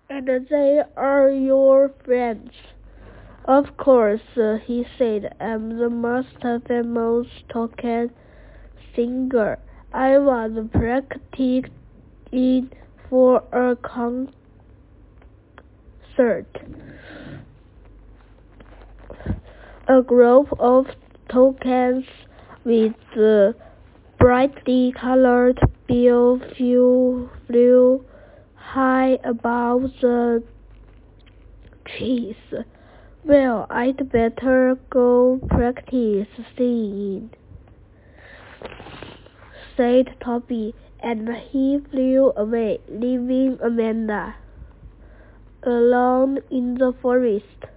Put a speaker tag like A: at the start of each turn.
A: And they are your friends. Of course, he said. I'm the most famous toucan singer. I was practicing for a concert. A group of toucans with brightly colored bills flew high above the trees. Well, I'd better go practice singing, said Toby, and he flew away, leaving Amanda alone in the forest.